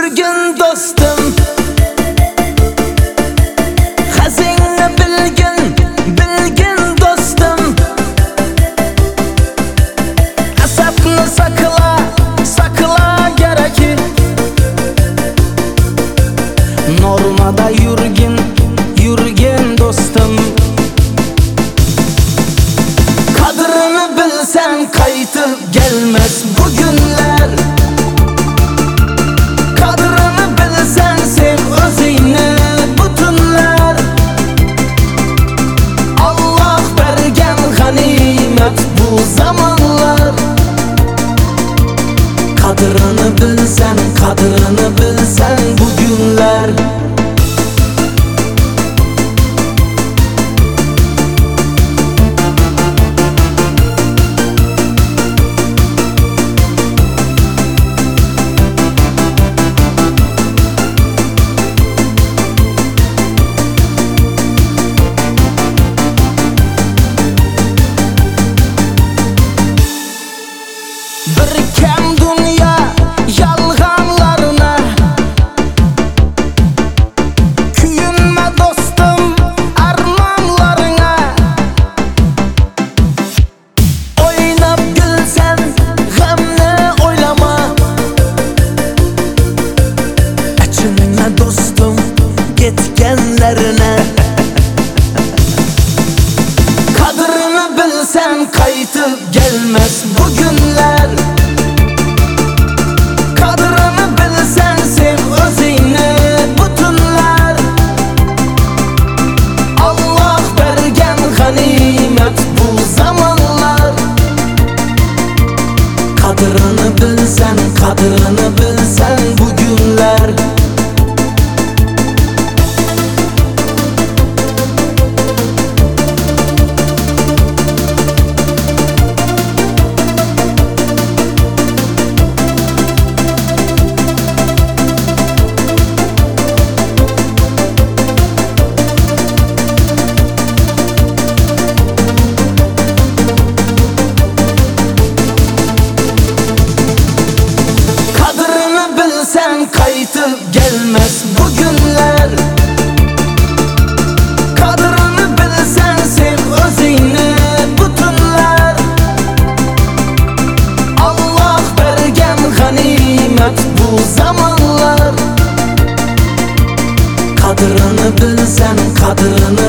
Sürgün dostum, hazine bilgin dostum. Asabını sakla gerekir. Normada yürgin dostum. Kadrini bilsen kaytıp gelmez bu günler. Kadrini bilsen sev özüni bütünler. Allah bergen ganimet bu zamanlar. Kadrini bilsen bu günler. Birken dünya yalganlarına küyünme dostum armanlarına. Oynap gülsen gamni oylama. Açınma dostum gitgenlerine. Kadrini bilsen kaytıp gelmez bu günler. Kadrini bilsen sev özüni bütünler. Allah bergen ganimet bu zamanlar. Kadrini bilsen bu günler. Sen kaytıp gelmez bu günler. Kadrini bilsen sev özüni bütünler. Allah bergen ganimet bu zamanlar. Kadrini bilsen